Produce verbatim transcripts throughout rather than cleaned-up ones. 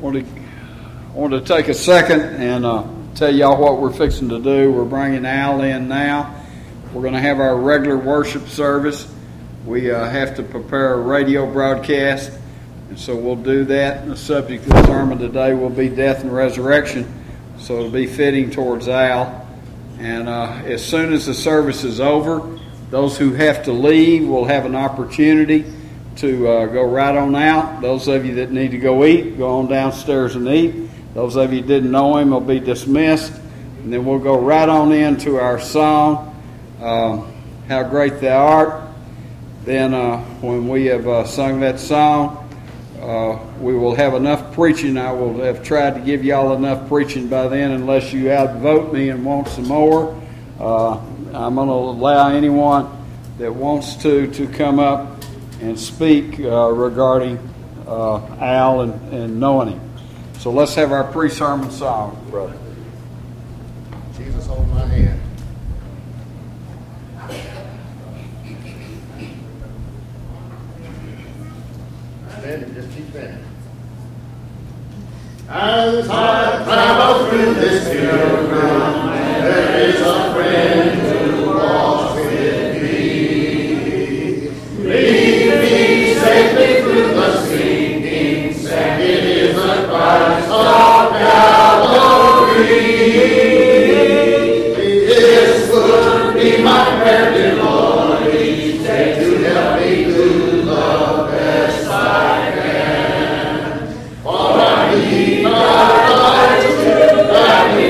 want to, want to take a second and uh, tell y'all what we're fixing to do. We're bringing Al in now. We're going to have our regular worship service. We uh, have to prepare a radio broadcast, and so we'll do that. And the subject of the sermon today will be death and resurrection, so it'll be fitting towards Al. And uh, as soon as the service is over, those who have to leave will have an opportunity to uh, go right on out. Those of you that need to go eat, go on downstairs and eat. Those of you that didn't know him will be dismissed. And then we'll go right on into our song, uh, How Great Thou Art. Then uh, when we have uh, sung that song, uh, we will have enough preaching. I will have tried to give y'all enough preaching by then, unless you outvote me and want some more. Uh, I'm going to allow anyone that wants to to come up and speak uh, regarding uh, Al and, and knowing him. So let's have our pre-sermon song, brother. Jesus, hold my hand. Standing, just keep standing. As I travel through this pilgrim, there is a friend who walks with me. Lead me safely through the sinking sand. It is the Christ of Calvary. This would be my prayer, dear Lord, each day to help me do the best I can. For I need thy light to guide me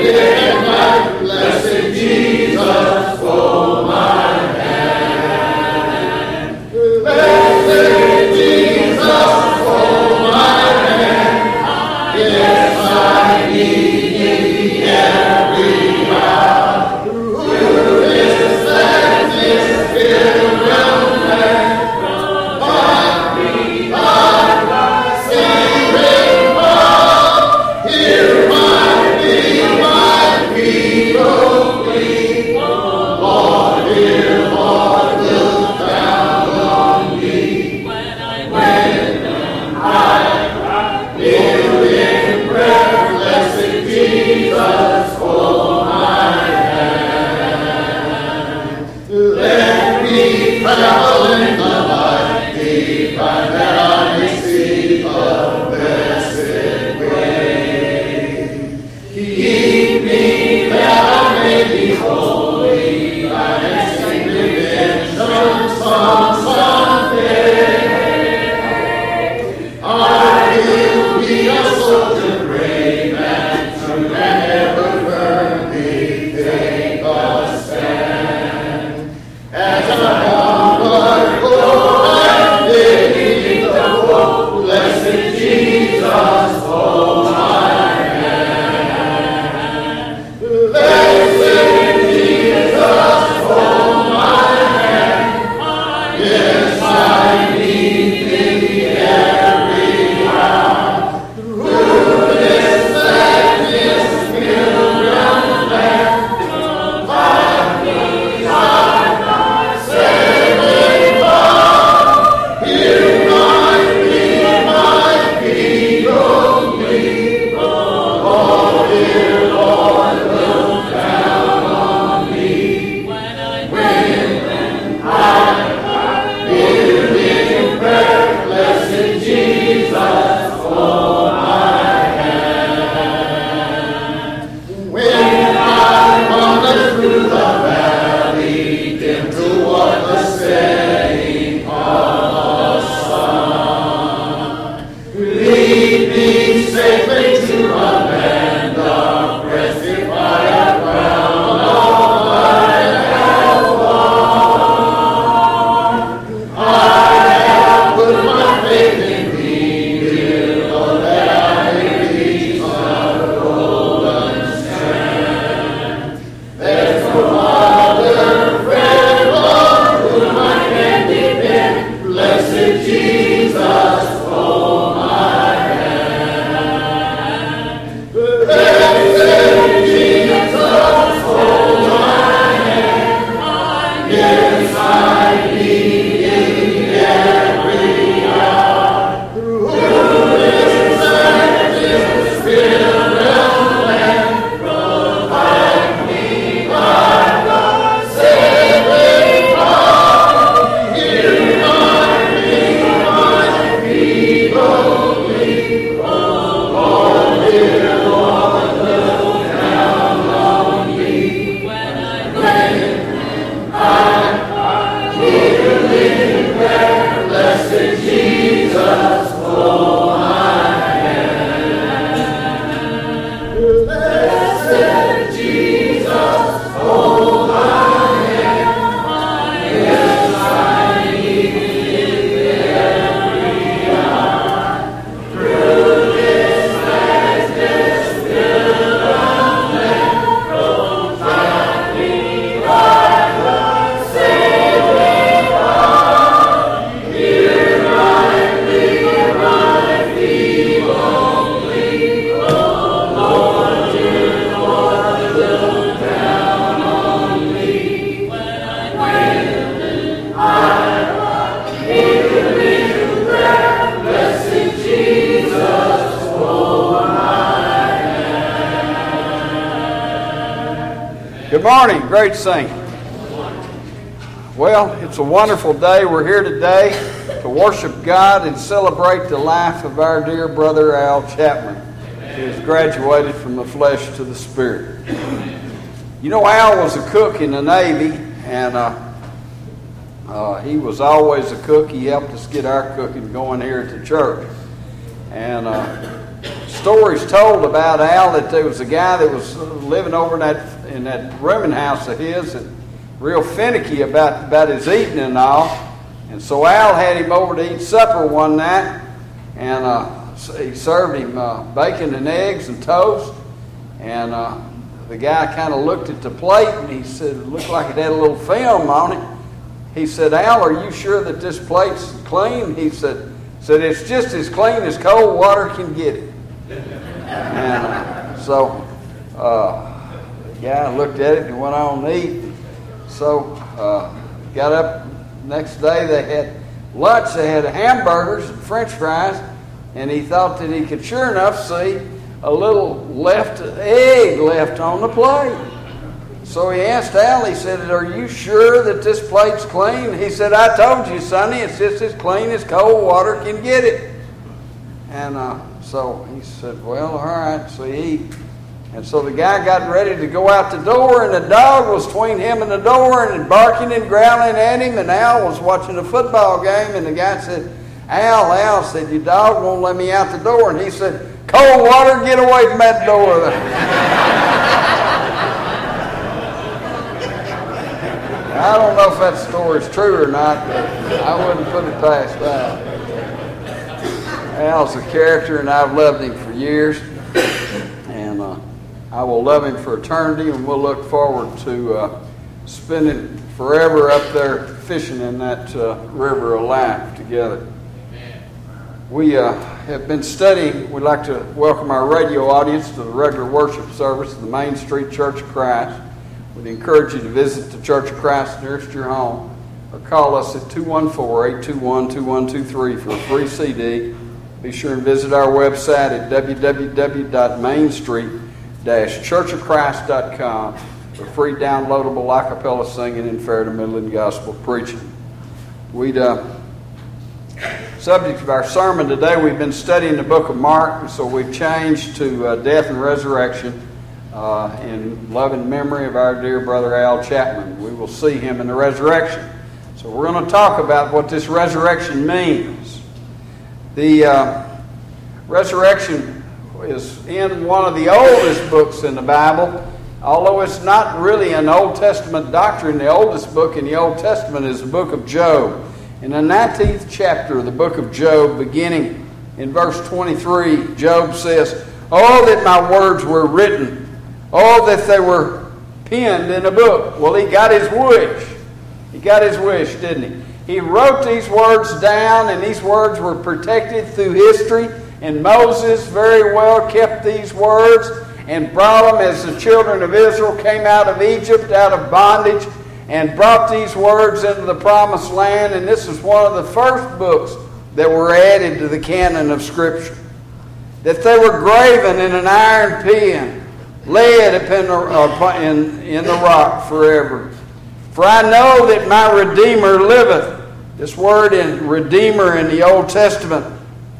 Good morning, great singing. Well, it's a wonderful day. We're here today to worship God and celebrate the life of our dear brother Al Chapman, who has graduated from the flesh to the spirit. You know, Al was a cook in the Navy, and uh, uh, he was always a cook. He helped us get our cooking going here at the church. And uh, stories told about Al that there was a guy that was living over in that in that rooming house of his, and real finicky about, about his eating and all. And so Al had him over to eat supper one night, and uh, he served him uh, bacon and eggs and toast. And uh, the guy kind of looked at the plate, and he said it looked like it had a little film on it. He said, "Al, are you sure that this plate's clean?" He said, said "It's just as clean as cold water can get it." And uh, so uh, the guy looked at it and went on to eat. So uh, got up next day. They had lunch. They had hamburgers and French fries, and he thought that he could sure enough see a little left egg left on the plate. So he asked Al, he said, "Are you sure that this plate's clean?" He said, "I told you, Sonny, it's just as clean as cold water can get it." And uh, so he said, "Well, all right." So he ate. And so the guy got ready to go out the door, and the dog was between him and the door and barking and growling at him, and Al was watching a football game, and the guy said, Al, Al, said, "Your dog won't let me out the door." And he said, "Cold water, get away from that door." I don't know if that story's true or not, but I wouldn't put it past Al. Al's a character, and I've loved him for years. And uh, I will love him for eternity, and we'll look forward to uh, spending forever up there fishing in that uh, river of life together. We uh, have been studying. We'd like to welcome our radio audience to the regular worship service of the Main Street Church of Christ. We'd encourage you to visit the Church of Christ nearest your home, or call us at two one four, eight two one, two one two three for a free C D. Be sure and visit our website at w w w dot main street dash church of christ dot com for free downloadable a cappella singing and fair to Midland gospel preaching. We'd uh, subject of our sermon today, we've been studying the book of Mark, and so we've changed to uh, death and resurrection uh, in loving memory of our dear brother Al Chapman. We will see him in the resurrection. So we're going to talk about what this resurrection means. The uh, resurrection is in one of the oldest books in the Bible, although it's not really an Old Testament doctrine. The oldest book in the Old Testament is the book of Job. In the nineteenth chapter of the book of Job, beginning in verse twenty-three, Job says, "Oh, that my words were written. Oh, that they were penned in a book." Well, he got his wish. He got his wish, didn't he? He wrote these words down, and these words were protected through history. And Moses very well kept these words and brought them as the children of Israel came out of Egypt, out of bondage, and brought these words into the promised land. And this is one of the first books that were added to the canon of Scripture. That they were graven in an iron pen, laid upon the, in, in the rock forever. For I know that my Redeemer liveth. This word in Redeemer in the Old Testament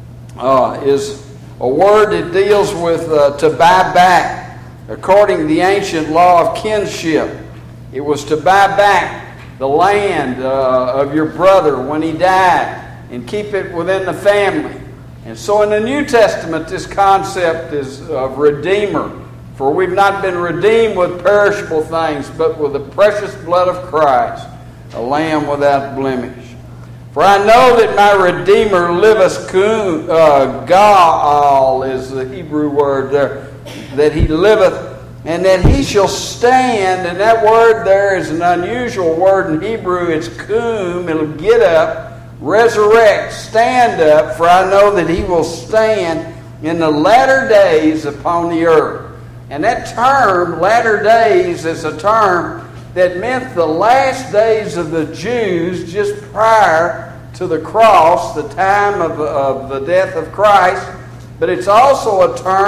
uh, is a word that deals with uh, to buy back. According to the ancient law of kinship, it was to buy back the land uh, of your brother when he died and keep it within the family. And so in the New Testament, this concept is of Redeemer. For we've not been redeemed with perishable things, but with the precious blood of Christ, a lamb without blemish. For I know that my Redeemer liveth, uh, Gaal is the Hebrew word there, that he liveth, and that he shall stand. And that word there is an unusual word in Hebrew. It's kum. It'll get up, resurrect, stand up. For I know that he will stand in the latter days upon the earth. And that term, latter days, is a term that meant the last days of the Jews just prior to the cross, the time of, of the death of Christ. But it's also a term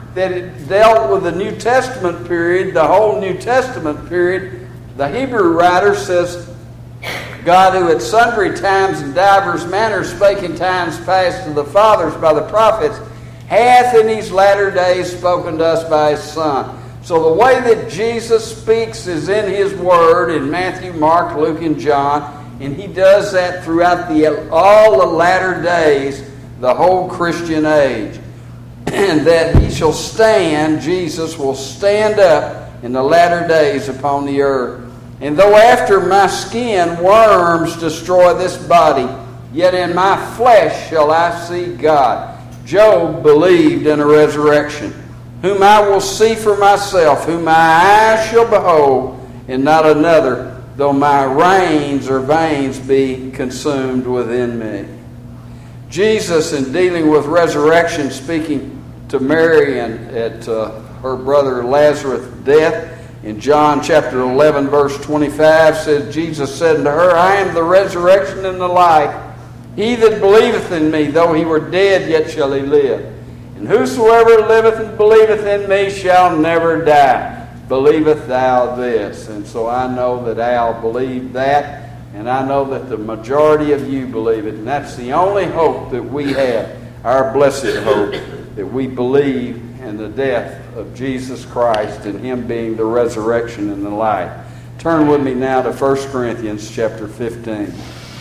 that it dealt with the New Testament period, the whole New Testament period, the Hebrew writer says, God, who at sundry times and divers manners spake in times past to the fathers by the prophets, hath in these latter days spoken to us by his Son. So the way that Jesus speaks is in his Word in Matthew, Mark, Luke, and John, and he does that throughout the all the latter days, the whole Christian age. And that he shall stand, Jesus will stand up in the latter days upon the earth. And though after my skin worms destroy this body, yet in my flesh shall I see God. Job believed in a resurrection, whom I will see for myself, whom my eyes shall behold, and not another, though my reins or veins be consumed within me. Jesus, in dealing with resurrection, speaking to Mary and at uh, her brother Lazarus' death, in John chapter eleven, verse twenty-five, says, Jesus said unto her, I am the resurrection and the life. He that believeth in me, though he were dead, yet shall he live. And whosoever liveth and believeth in me shall never die. Believeth thou this? And so I know that Al believed that, and I know that the majority of you believe it. And that's the only hope that we have, our blessed hope, that we believe in the death of Jesus Christ and him being the resurrection and the life. Turn with me now to First Corinthians chapter fifteen.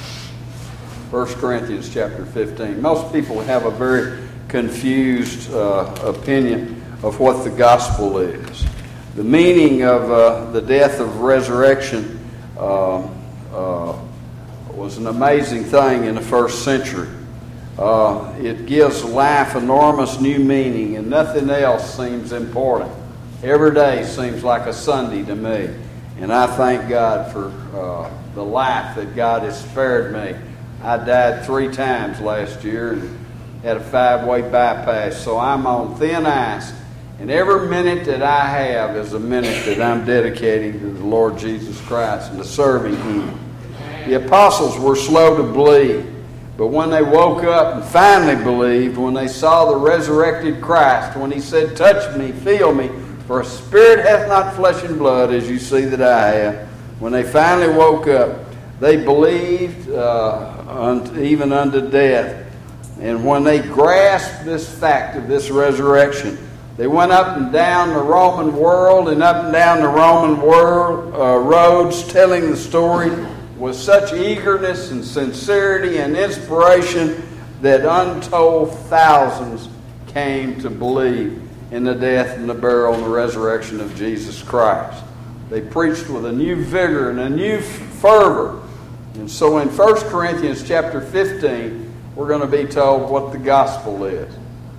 First Corinthians chapter fifteen. Most people have a very confused uh, opinion of what the gospel is. The meaning of uh, the death of resurrection uh, uh, was an amazing thing in the first century. Uh, it gives life enormous new meaning, and nothing else seems important. Every day seems like a Sunday to me, and I thank God for uh, the life that God has spared me. I died three times last year and had a five-way bypass, so I'm on thin ice, and every minute that I have is a minute that I'm dedicating to the Lord Jesus Christ and to serving him. The apostles were slow to believe, but when they woke up and finally believed, when they saw the resurrected Christ, when he said, touch me, feel me, for a spirit hath not flesh and blood, as you see that I have, when they finally woke up, they believed uh, even unto death. And when they grasped this fact of this resurrection, they went up and down the Roman world and up and down the Roman world uh, roads telling the story with such eagerness and sincerity and inspiration that untold thousands came to believe in the death and the burial and the resurrection of Jesus Christ. They preached with a new vigor and a new fervor. And so in First Corinthians chapter fifteen, we're going to be told what the gospel is.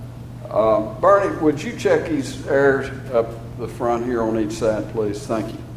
Uh, Bernie, would you check these airs up the front here on each side, please? Thank you.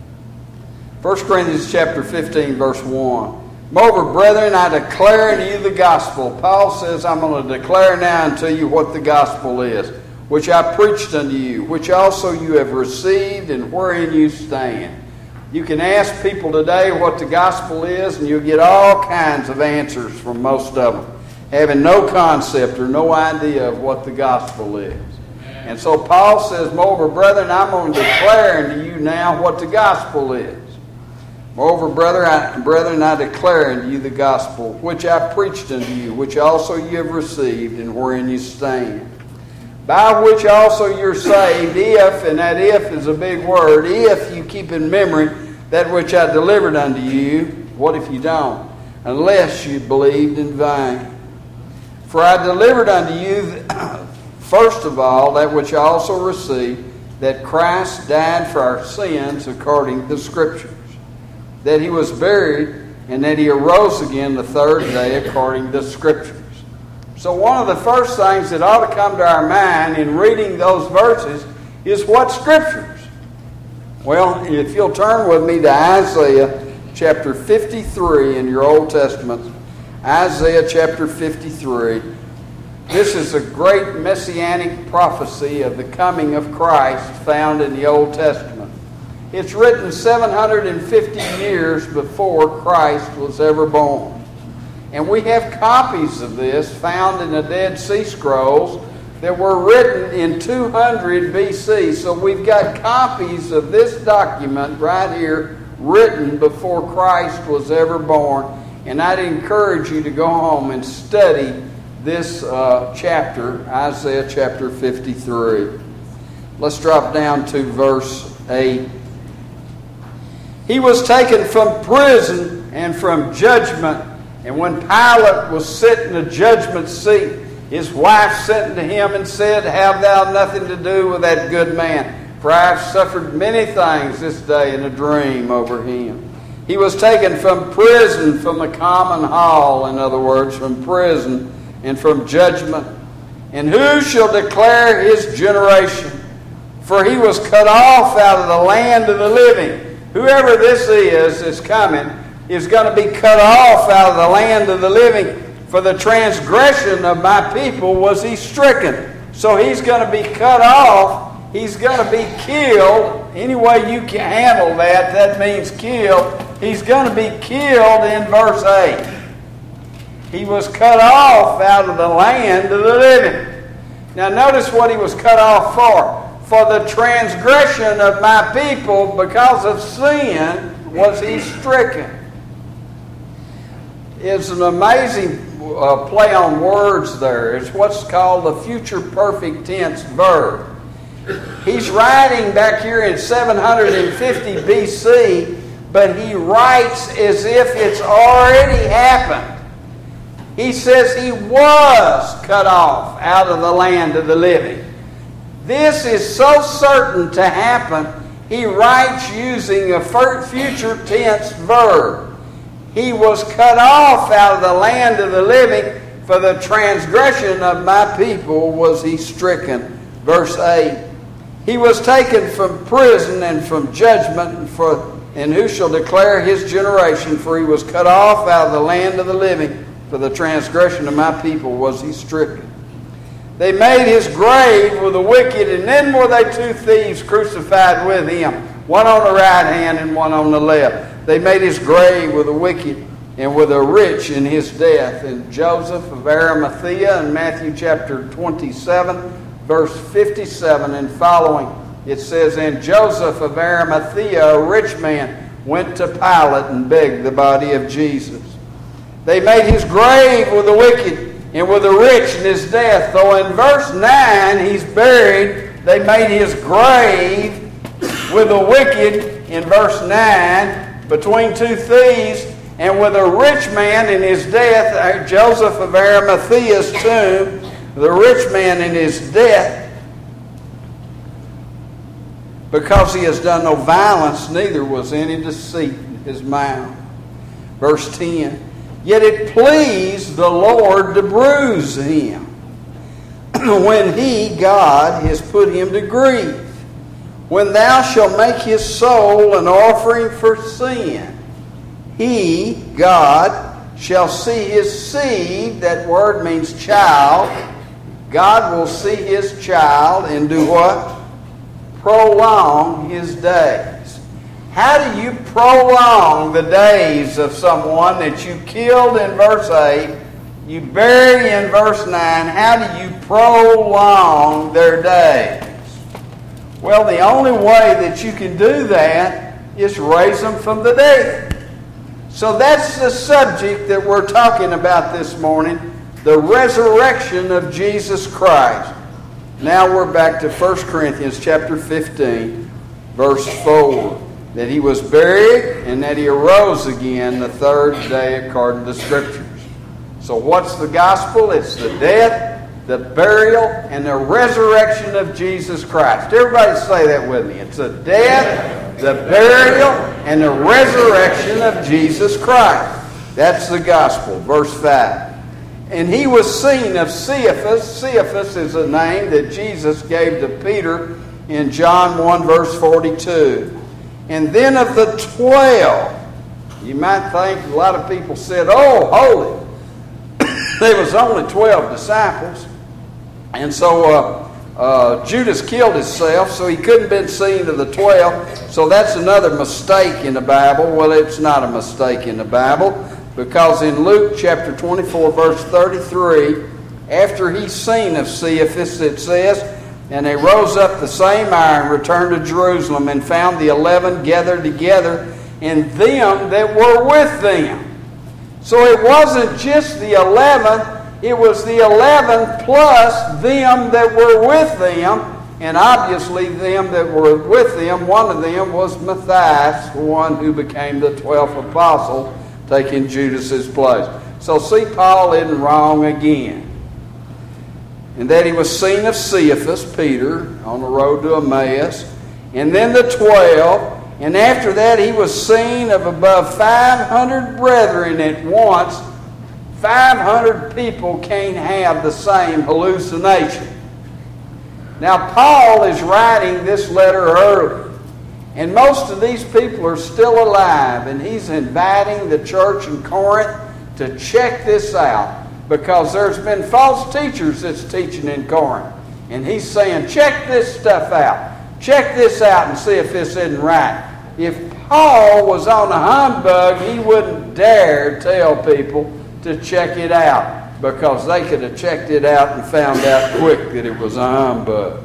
First Corinthians chapter fifteen, verse one. Moreover, brethren, I declare unto you the gospel. Paul says, I'm going to declare now unto you what the gospel is, which I preached unto you, which also you have received and wherein you stand. You can ask people today what the gospel is, and you'll get all kinds of answers from most of them, having no concept or no idea of what the gospel is. And so Paul says, moreover, brethren, I'm going to declare unto you now what the gospel is. Moreover, brother, I, brethren, I declare unto you the gospel, which I preached unto you, which also you have received, and wherein you stand. By which also you're saved, if, and that if is a big word, if you keep in memory that which I delivered unto you. What if you don't? Unless you believed in vain. For I delivered unto you, first of all, that which I also received, that Christ died for our sins according to the Scriptures, that he was buried, and that he arose again the third day according to the Scriptures. So one of the first things that ought to come to our mind in reading those verses is what Scriptures? Well, if you'll turn with me to Isaiah chapter fifty-three in your Old Testament, Isaiah chapter fifty-three. This is a great messianic prophecy of the coming of Christ found in the Old Testament. It's written seven hundred fifty years before Christ was ever born. And we have copies of this found in the Dead Sea Scrolls that were written in two hundred B C. So we've got copies of this document right here written before Christ was ever born. And I'd encourage you to go home and study this uh, chapter, Isaiah chapter fifty-three. Let's drop down to verse eight. He was taken from prison and from judgment, and when Pilate was sitting in the judgment seat, his wife sent to him and said, "Have thou nothing to do with that good man? For I have suffered many things this day in a dream over him." He was taken from prison, from the common hall, in other words, from prison and from judgment. And who shall declare his generation? For he was cut off out of the land of the living. Whoever this is that's coming is going to be cut off out of the land of the living. For the transgression of my people was he stricken. So he's going to be cut off. He's going to be killed. Any way you can handle that, that means killed. He's going to be killed in verse eight. He was cut off out of the land of the living. Now notice what he was cut off for. For the transgression of my people, because of sin, was he stricken. It's an amazing uh, play on words there. It's what's called a future perfect tense verb. He's writing back here in seven hundred fifty B C, but he writes as if it's already happened. He says he was cut off out of the land of the living. This is so certain to happen, he writes using a future tense verb. He was cut off out of the land of the living, for the transgression of my people was he stricken. Verse eight. He was taken from prison and from judgment, and, for, and who shall declare his generation? For he was cut off out of the land of the living, for the transgression of my people was he stricken. They made his grave with the wicked, and then were they two thieves crucified with him, one on the right hand and one on the left. They made his grave with the wicked and with the rich in his death. And Joseph of Arimathea in Matthew chapter twenty-seven, verse fifty-seven and following, it says, "And Joseph of Arimathea, a rich man, went to Pilate and begged the body of Jesus. They made his grave with the wicked and with the rich in his death." Though in verse nine he's buried, they made his grave with the wicked in verse nine between two thieves, and with a rich man in his death, Joseph of Arimathea's tomb, the rich man in his death, because he has done no violence, neither was any deceit in his mouth. Verse ten. Yet it pleased the Lord to bruise him, when he, God, has put him to grief. When thou shalt make his soul an offering for sin, he, God, shall see his seed. That word means child. God will see his child and do what? Prolong his days. How do you prolong the days of someone that you killed in verse eight, you bury in verse nine? How do you prolong their days? Well, the only way that you can do that is raise them from the dead. So that's the subject that we're talking about this morning, the resurrection of Jesus Christ. Now we're back to First Corinthians chapter fifteen, verse four. That he was buried and that he arose again the third day according to the Scriptures. So what's the gospel? It's the death, the burial, and the resurrection of Jesus Christ. Everybody say that with me. It's the death, the burial, and the resurrection of Jesus Christ. That's the gospel. Verse five. And he was seen of Cephas. Cephas is a name that Jesus gave to Peter in John one verse forty-two. And then of the twelve. You might think a lot of people said, oh, holy. There was only twelve disciples. And so uh, uh, Judas killed himself, so he couldn't have been seen of the twelve. So that's another mistake in the Bible. Well, it's not a mistake in the Bible, because in Luke chapter twenty-four, verse thirty-three, after he seen of Cephas, it says, and they rose up the same hour and returned to Jerusalem and found the eleven gathered together and them that were with them. So it wasn't just the eleven, it was the eleven plus them that were with them. And obviously them that were with them, one of them was Matthias, the one who became the twelfth apostle, taking Judas's place. So see, Paul isn't wrong again. And that he was seen of Cephas, Peter, on the road to Emmaus, and then the twelve. And after that he was seen of above five hundred brethren at once. five hundred people can't have the same hallucination. Now Paul is writing this letter early, and most of these people are still alive, and he's inviting the church in Corinth to check this out, because there's been false teachers that's teaching in Corinth. And he's saying, check this stuff out. Check this out and see if this isn't right. If Paul was on a humbug, he wouldn't dare tell people to check it out, because they could have checked it out and found out quick that it was a humbug.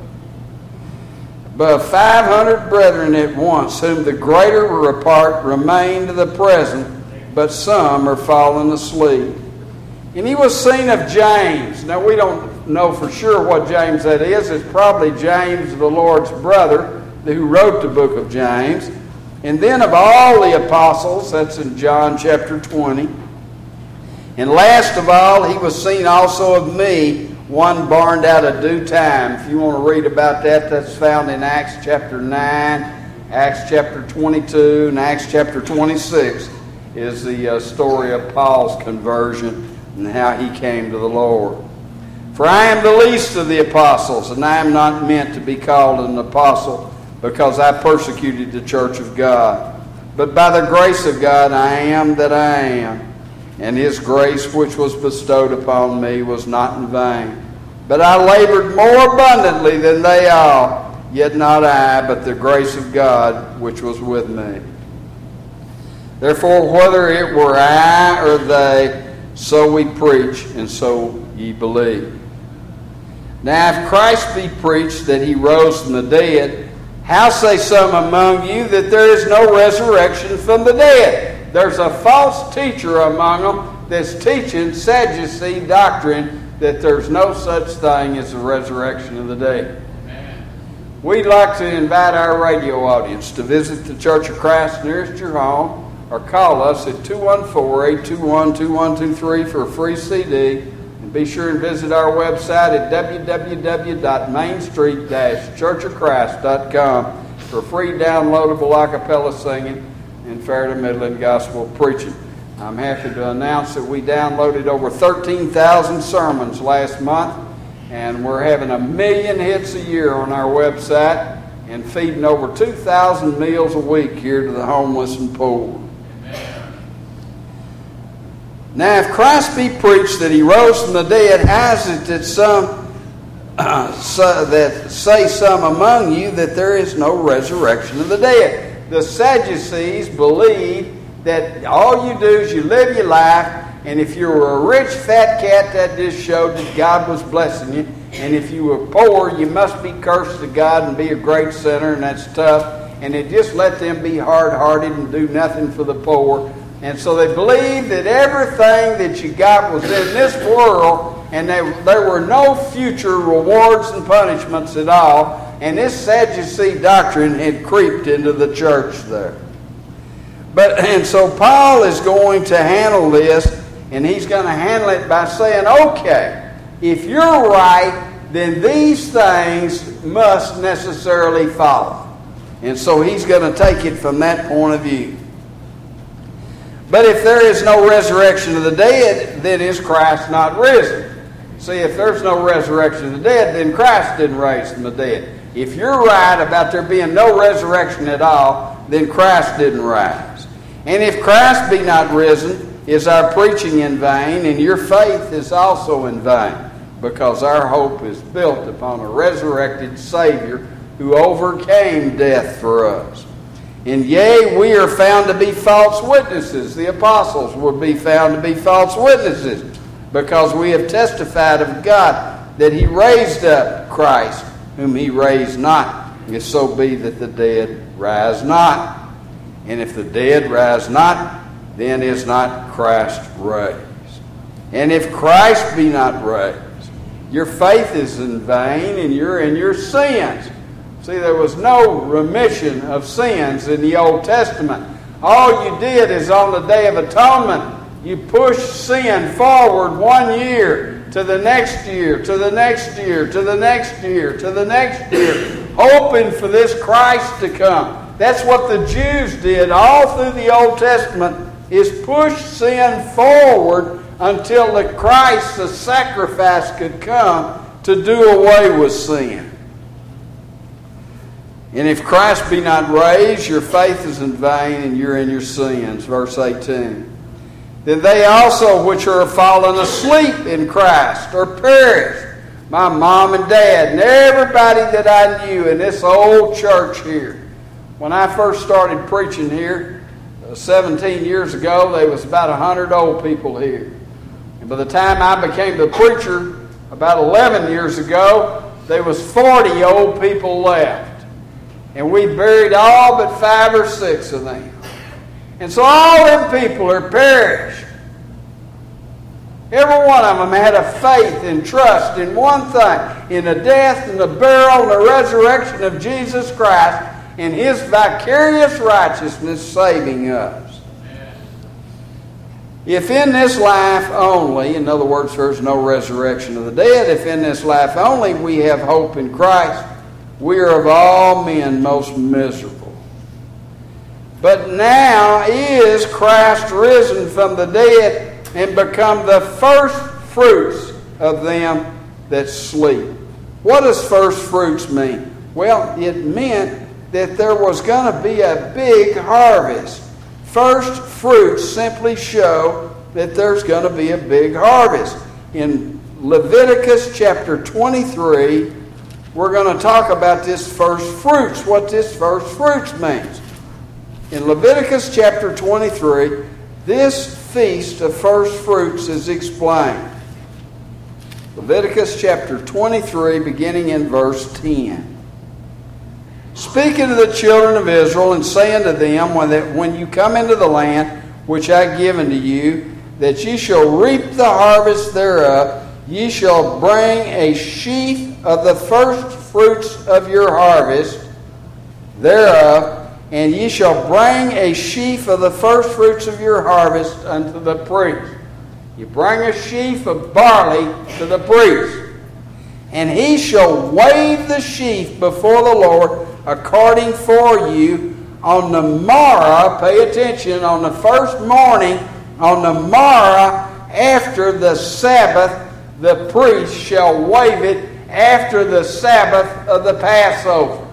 But five hundred brethren at once, whom the greater were apart, remain to the present, but some are fallen asleep. And he was seen of James. Now we don't know for sure what James that is. It's probably James, the Lord's brother, who wrote the book of James. And then of all the apostles, that's in John chapter twenty. And last of all, he was seen also of me, one born out of due time. If you want to read about that, that's found in Acts chapter nine, Acts chapter twenty-two, and Acts chapter twenty-six is the uh, story of Paul's conversion and how he came to the Lord. For I am the least of the apostles, and I am not meant to be called an apostle, because I persecuted the church of God. But by the grace of God I am that I am. And his grace which was bestowed upon me was not in vain. But I labored more abundantly than they all, yet not I, but the grace of God which was with me. Therefore, whether it were I or they, so we preach, and so ye believe. Now if Christ be preached that he rose from the dead, how say some among you that there is no resurrection from the dead? There's a false teacher among them that's teaching Sadducee doctrine that there's no such thing as the resurrection of the dead. Amen. We'd like to invite our radio audience to visit the Church of Christ nearest your home, or call us at two one four, eight two one, two one two three for a free C D. And be sure and visit our website at w w w dot main street dash church of christ dot com for free downloadable a cappella singing and Fair to Midland gospel preaching. I'm happy to announce that we downloaded over thirteen thousand sermons last month, and we're having a million hits a year on our website and feeding over two thousand meals a week here to the homeless and poor. Now, if Christ be preached that he rose from the dead, how is it that some uh, so that say some among you that there is no resurrection of the dead? The Sadducees believe that all you do is you live your life, and if you were a rich fat cat, that just showed that God was blessing you. And if you were poor, you must be cursed to God and be a great sinner, and that's tough. And it just let them be hard-hearted and do nothing for the poor. And so they believed that everything that you got was in this world, and they, there were no future rewards and punishments at all. And this Sadducee doctrine had creeped into the church there. But and so Paul is going to handle this, and he's going to handle it by saying, okay, if you're right, then these things must necessarily follow. And so he's going to take it from that point of view. But if there is no resurrection of the dead, then is Christ not risen? See, if there's no resurrection of the dead, then Christ didn't raise from the dead. If you're right about there being no resurrection at all, then Christ didn't rise. And if Christ be not risen, is our preaching in vain, and your faith is also in vain, because our hope is built upon a resurrected Savior who overcame death for us. And yea, we are found to be false witnesses. The apostles would be found to be false witnesses. because we have testified of God that he raised up Christ, whom he raised not, if so be that the dead rise not. And if the dead rise not, then is not Christ raised. And if Christ be not raised, your faith is in vain, and you're in your sins. See, there was no remission of sins in the Old Testament. All you did is on the Day of Atonement, you pushed sin forward one year to the next year, to the next year, to the next year, to the next year, hoping for this Christ to come. That's what the Jews did all through the Old Testament, is push sin forward until the Christ, the sacrifice, could come to do away with sin. And if Christ be not raised, your faith is in vain, and you're in your sins. Verse eighteen. Then they also which are fallen asleep in Christ are perished. My mom and dad and everybody that I knew in this old church here. When I first started preaching here, seventeen years ago, there was about one hundred old people here. And by the time I became the preacher, about eleven years ago, there was forty old people left. And we buried all but five or six of them. And so all them people are perished. Every one of them had a faith and trust in one thing, in the death and the burial and the resurrection of Jesus Christ, and his vicarious righteousness saving us. If in this life only, in other words, there's no resurrection of the dead, if in this life only we have hope in Christ, we are of all men most miserable. But now is Christ risen from the dead and become the first fruits of them that sleep. What does first fruits mean? Well, it meant that there was going to be a big harvest. First fruits simply show that there's going to be a big harvest. In Leviticus chapter twenty-three, we're going to talk about this first fruits, what this first fruits means. In Leviticus chapter twenty-three, this feast of first fruits is explained. Leviticus chapter twenty-three, beginning in verse ten. Speaking to the children of Israel and saying to them, when, that, when you come into the land which I have given to you, that ye shall reap the harvest thereof, ye shall bring a sheaf of the first fruits of your harvest thereof, and ye shall bring a sheaf of the first fruits of your harvest unto the priest. You bring a sheaf of barley to the priest, and he shall wave the sheaf before the Lord according for you on the morrow. Pay attention, on the first morning, on the morrow after the Sabbath, the priest shall wave it after the Sabbath of the Passover.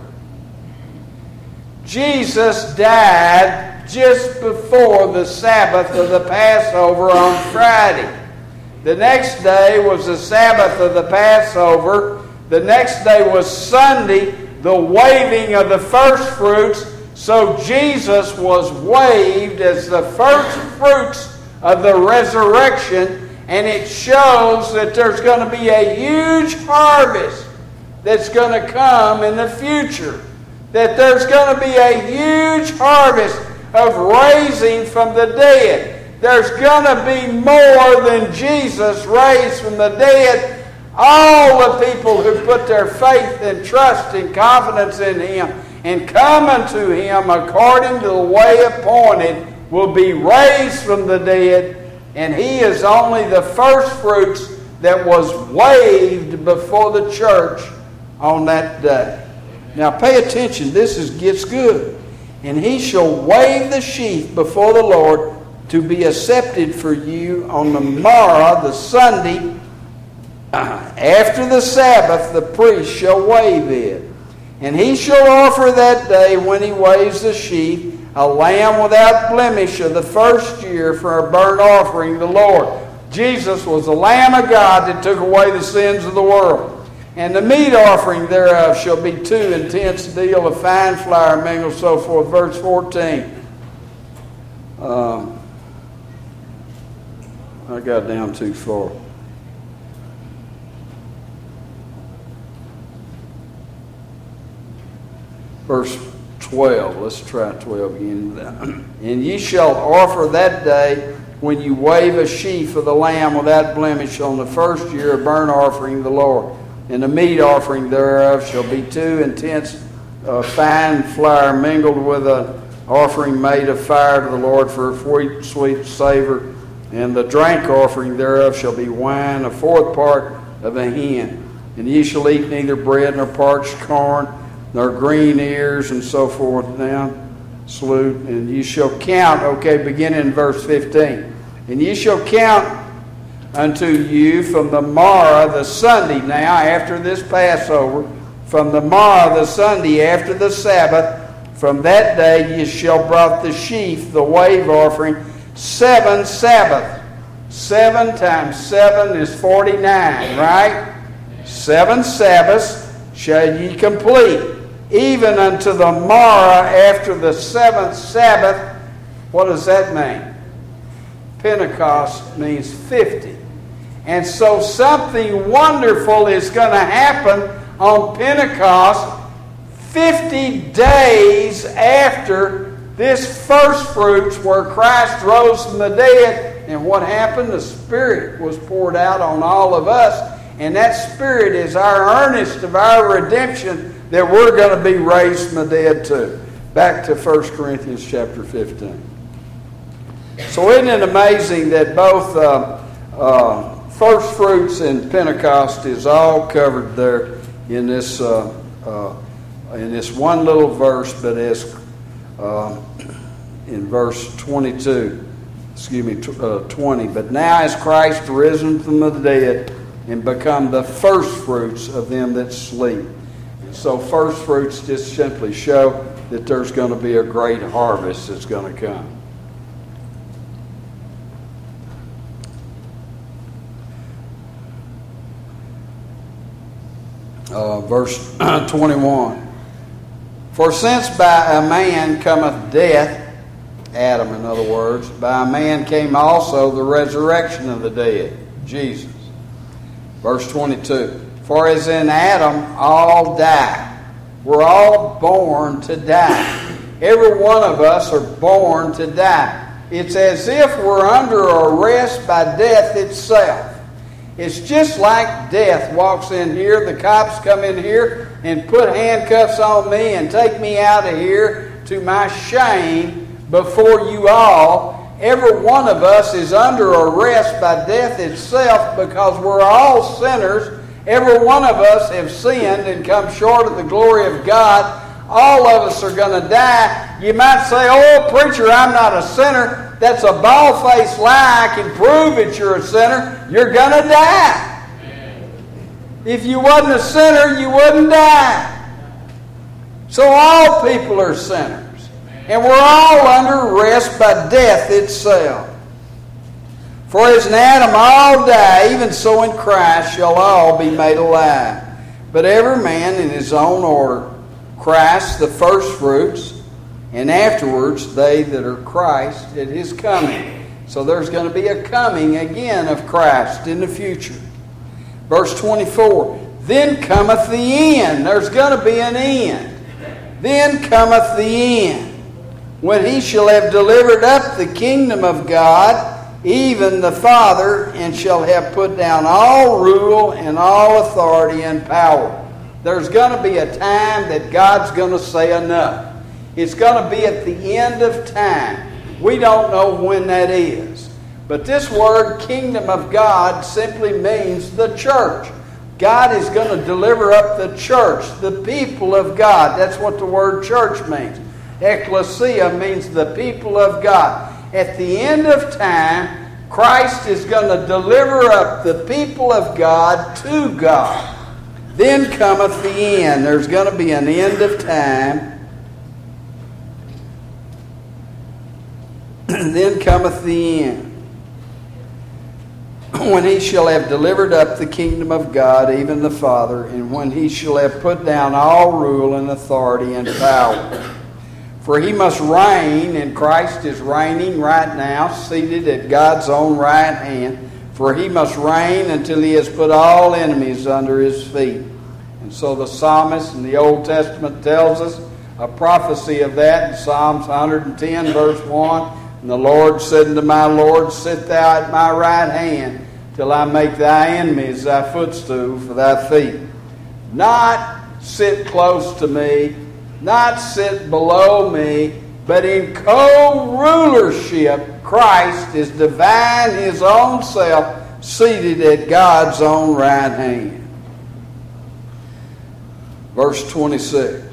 Jesus died just before the Sabbath of the Passover on Friday. The next day was the Sabbath of the Passover. The next day was Sunday, the waving of the first fruits. So Jesus was waved as the first fruits of the resurrection, and it shows that there's going to be a huge harvest that's going to come in the future. That there's going to be a huge harvest of raising from the dead. There's going to be more than Jesus raised from the dead. All the people who put their faith and trust and confidence in him and come unto him according to the way appointed will be raised from the dead. And he is only the first fruits that was waved before the church on that day. Now pay attention, this is, gets good. And he shall wave the sheaf before the Lord to be accepted for you on the morrow, the Sunday, after the Sabbath, the priest shall wave it. And he shall offer that day, when he waves the sheaf, a lamb without blemish of the first year for a burnt offering to the Lord. Jesus was the Lamb of God that took away the sins of the world. And the meat offering thereof shall be two and tenths deal of fine flour mingled, so forth. Verse fourteen. Um, I got down too far. Verse twelve. Let's try twelve again. And ye shall offer that day when you wave a sheaf of the lamb without blemish on the first year of burnt offering of the Lord. And the meat offering thereof shall be two and tenths uh, fine flour mingled with an offering made of fire to the Lord for a sweet, sweet savor. And the drink offering thereof shall be wine, a fourth part of a hin. And ye shall eat neither bread nor parched corn, nor green ears, and so forth down. Salute. And ye shall count, okay, beginning in verse fifteen. And ye shall count unto you from the morrow, the Sunday now, after this Passover, from the morrow, the Sunday after the Sabbath, from that day ye shall brought the sheaf, the wave offering, seven Sabbaths. Seven times seven is forty-nine, right? Seven Sabbaths shall ye complete, even unto the morrow after the seventh Sabbath. What does that mean? Pentecost means fifty. And so something wonderful is going to happen on Pentecost, fifty days after this first fruits where Christ rose from the dead. And what happened? The Spirit was poured out on all of us. And that Spirit is our earnest of our redemption that we're going to be raised from the dead too. Back to First Corinthians chapter fifteen. So isn't it amazing that both uh, uh, first fruits and Pentecost is all covered there in this uh, uh, in this one little verse, but as uh, in verse twenty-two, excuse me, uh, twenty. But now is Christ risen from the dead and become the first fruits of them that sleep. And so first fruits just simply show that there's going to be a great harvest that's going to come. Uh, verse twenty-one. For since by a man cometh death, Adam in other words, by a man came also the resurrection of the dead, Jesus. Verse twenty-two. For as in Adam all die. We're all born to die. Every one of us are born to die. It's as if we're under arrest by death itself. It's just like death walks in here, the cops come in here and put handcuffs on me and take me out of here to my shame before you all. Every one of us is under arrest by death itself because we're all sinners. Every one of us have sinned and come short of the glory of God. All of us are going to die. You might say, oh, preacher, I'm not a sinner. That's a bald-faced lie. I can prove that you're a sinner. You're going to die. If you wasn't a sinner, you wouldn't die. So all people are sinners. And we're all under arrest by death itself. For as in Adam all die, even so in Christ shall all be made alive. But every man in his own order. Christ the firstfruits, and afterwards they that are Christ at his coming. So there's going to be a coming again of Christ in the future. Verse twenty-four. Then cometh the end. There's going to be an end. Then cometh the end, when he shall have delivered up the kingdom of God, even the Father, and shall have put down all rule and all authority and power. There's going to be a time that God's going to say enough. It's going to be at the end of time. We don't know when that is. But this word, kingdom of God, simply means the church. God is going to deliver up the church, the people of God. That's what the word church means. Ecclesia means the people of God. At the end of time, Christ is going to deliver up the people of God to God. Then cometh the end. There's going to be an end of time. Then cometh the end, when he shall have delivered up the kingdom of God, even the Father, and when he shall have put down all rule and authority and power. For he must reign, and Christ is reigning right now, seated at God's own right hand. For he must reign until he has put all enemies under his feet. And so the psalmist in the Old Testament tells us a prophecy of that in Psalms one hundred ten, verse one. And the Lord said unto my Lord, Sit thou at my right hand, till I make thy enemies thy footstool for thy feet. Not sit close to me, not sit below me, but in co-rulership, Christ is divine his own self, seated at God's own right hand. Verse twenty-six.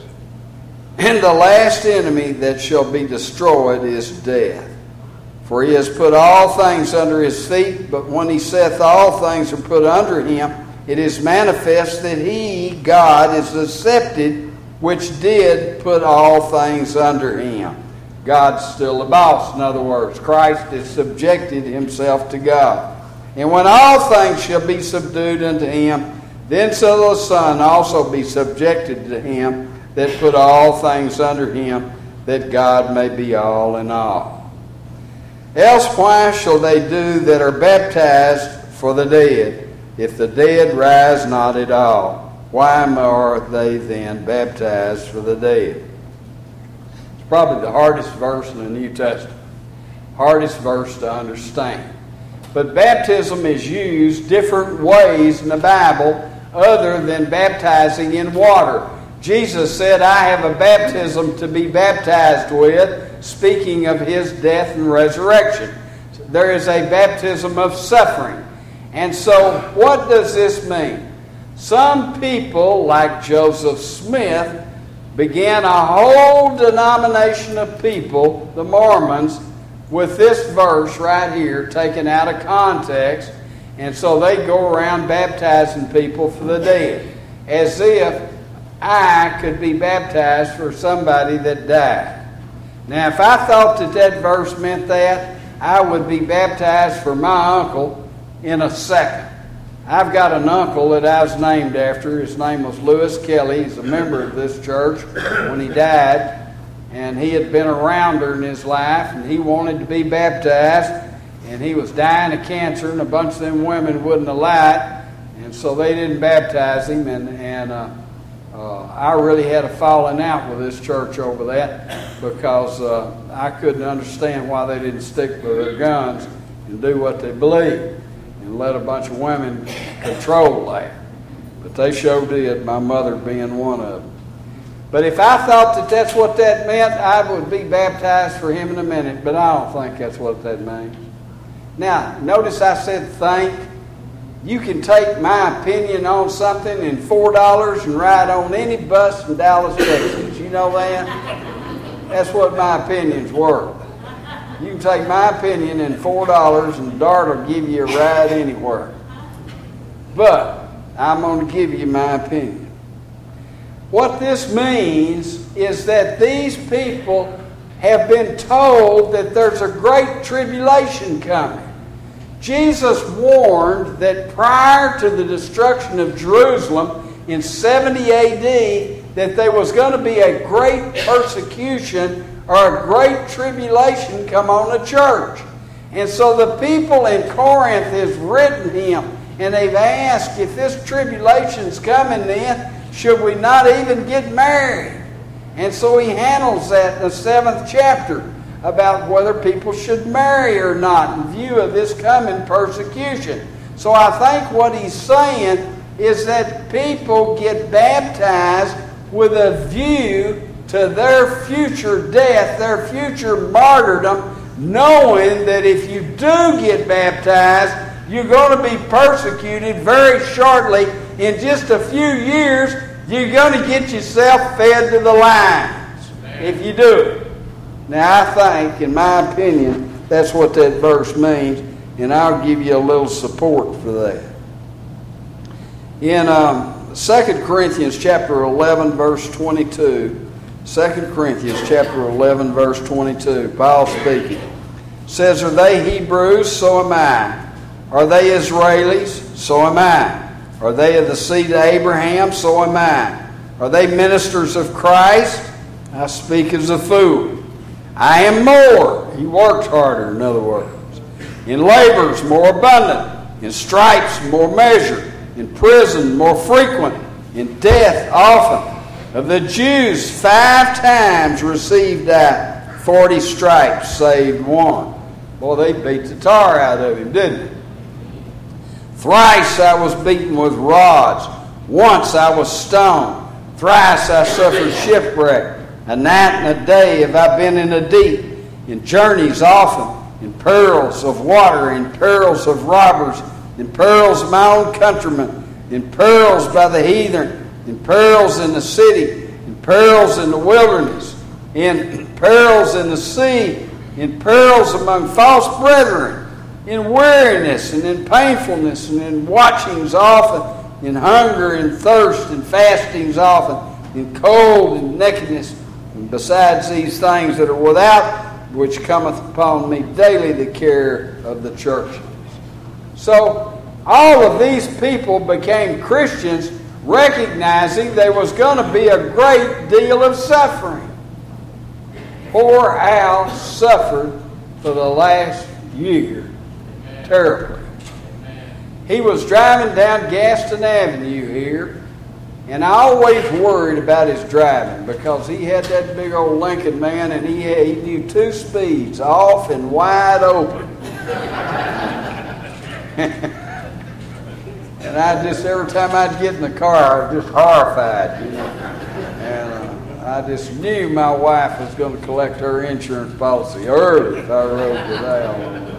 And the last enemy that shall be destroyed is death. For he has put all things under his feet, but when he saith all things are put under him, it is manifest that he, God, is accepted, which did put all things under him. God's still the boss. In other words, Christ has subjected himself to God. And when all things shall be subdued unto him, then shall the Son also be subjected to him that put all things under him, that God may be all in all. Else why shall they do that are baptized for the dead, if the dead rise not at all? Why are they then baptized for the dead? It's probably the hardest verse in the New Testament. Hardest verse to understand. But baptism is used different ways in the Bible other than baptizing in water. Jesus said, I have a baptism to be baptized with, speaking of his death and resurrection. There is a baptism of suffering. And so what does this mean? Some people, like Joseph Smith, began a whole denomination of people, the Mormons, with this verse right here taken out of context. And so they go around baptizing people for the dead, as if I could be baptized for somebody that died. Now, if I thought that that verse meant that, I would be baptized for my uncle in a second. I've got an uncle that I was named after. His name was Lewis Kelly. He's a member of this church when he died. And he had been a rounder in his life, and he wanted to be baptized. And he was dying of cancer, and a bunch of them women wouldn't allow it. And so they didn't baptize him. And, and uh, uh, I really had a falling out with this church over that, because uh, I couldn't understand why they didn't stick to their guns and do what they believed and let a bunch of women control that. But they sure did, my mother being one of them. But if I thought that that's what that meant, I would be baptized for him in a minute, but I don't think that's what that means. Now, notice I said think. You can take my opinion on something in four dollars and ride on any bus in Dallas, Texas. You know that? That's what my opinion's worth. You can take my opinion in four dollars and Dart will give you a ride anywhere. But I'm going to give you my opinion. What this means is that these people have been told that there's a great tribulation coming. Jesus warned that prior to the destruction of Jerusalem in seventy A D that there was going to be a great persecution or a great tribulation come on the church. And so the people in Corinth has written him, and they've asked, if this tribulation's coming then, should we not even get married? And so he handles that in the seventh chapter about whether people should marry or not in view of this coming persecution. So I think what he's saying is that people get baptized with a view to their future death, their future martyrdom, knowing that if you do get baptized, you're going to be persecuted very shortly. In just a few years, you're going to get yourself fed to the lions if you do it. Now, I think, in my opinion, that's what that verse means, and I'll give you a little support for that. In um, Second Corinthians chapter eleven, verse twenty-two, Second Corinthians chapter eleven, verse twenty-two, Paul speaking, says, Are they Hebrews? So am I. Are they Israelis? So am I. Are they of the seed of Abraham? So am I. Are they ministers of Christ? I speak as a fool. I am more. He works harder, in other words. In labors, more abundant. In stripes, more measured. In prison, more frequent. In death, often. Of the Jews, five times received I forty stripes, save one. Boy, they beat the tar out of him, didn't they? Thrice I was beaten with rods. Once I was stoned. Thrice I suffered shipwreck. A night and a day have I been in the deep, in journeys often, in perils of water, in perils of robbers, in perils of my own countrymen, in perils by the heathen, in perils in the city, in perils in the wilderness, in perils in the sea, in perils among false brethren, in weariness and in painfulness and in watchings often, in hunger and thirst and fastings often, in cold and nakedness, and besides these things that are without, which cometh upon me daily the care of the churches. So all of these people became Christians, recognizing there was going to be a great deal of suffering. Poor Al suffered for the last year terribly. He was driving down Gaston Avenue here, and I always worried about his driving because he had that big old Lincoln, man, and he, had, he knew two speeds, off and wide open. And I just, every time I'd get in the car, I was just horrified, you know. And uh, I just knew my wife was going to collect her insurance policy early if I rode with Al.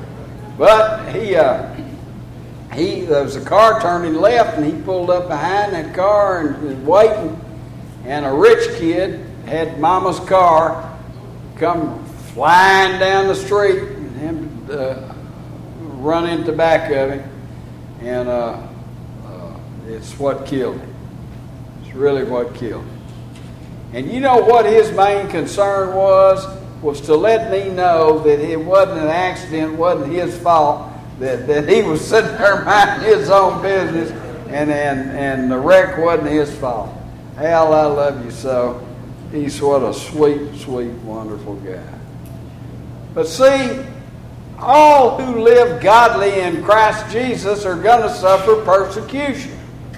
But he, uh, he, there was a car turning left, and he pulled up behind that car and was waiting. And a rich kid had Mama's car come flying down the street, and him uh, run into the back of him. And uh, uh, it's what killed him. It's really what killed him. And you know what his main concern was? Was to let me know that it wasn't an accident, wasn't his fault, that, that he was sitting there minding his own business, and, and, and the wreck wasn't his fault. Al, I love you so. He's what a sweet, sweet, wonderful guy. But see, all who live godly in Christ Jesus are going to suffer persecution.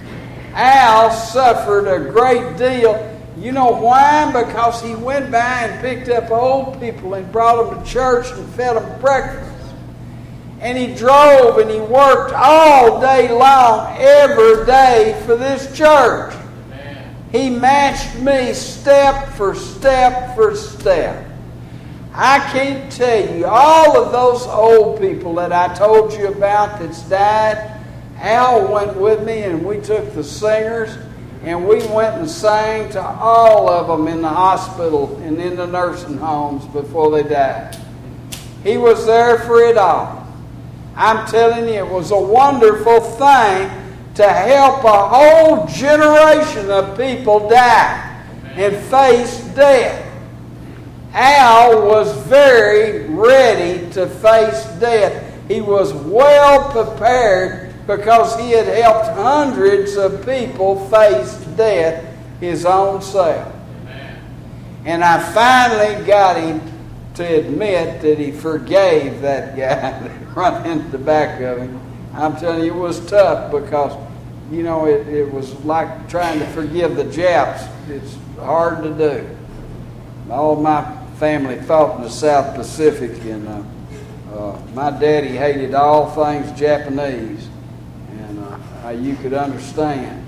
Al suffered a great deal. You know why? Because he went by and picked up old people and brought them to church and fed them breakfast. And he drove and he worked all day long, every day for this church. Amen. He matched me step for step for step. I can't tell you, all of those old people that I told you about that's died, Al went with me and we took the singers and we went and sang to all of them in the hospital and in the nursing homes before they died. He was there for it all. I'm telling you, it was a wonderful thing to help a whole generation of people die and face death. Al was very ready to face death. He was well prepared because he had helped hundreds of people face death his own self. And I finally got him to admit that he forgave that guy that run into the back of him. I'm telling you, it was tough because, you know, it, it was like trying to forgive the Japs. It's hard to do. All my family fought in the South Pacific, and uh, uh, my daddy hated all things Japanese, and uh, you could understand.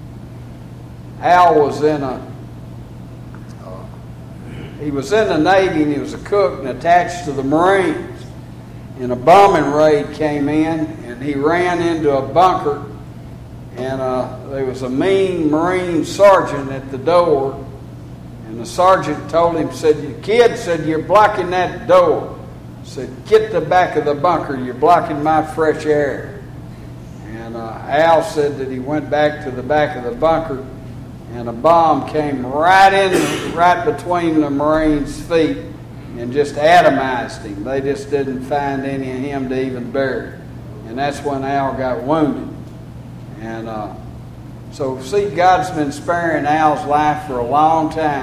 Al was in a uh, he was in the Navy, and he was a cook and attached to the Marines. And a bombing raid came in, and he ran into a bunker, and uh, there was a mean Marine sergeant at the door. And the sergeant told him, said, "You kid," said, "you're blocking that door." Said, "Get to the back of the bunker. You're blocking my fresh air." And uh, Al said that he went back to the back of the bunker, and a bomb came right in, right between the Marine's feet, and just atomized him. They just didn't find any of him to even bury. And that's when Al got wounded. And uh, so, see, God's been sparing Al's life for a long time.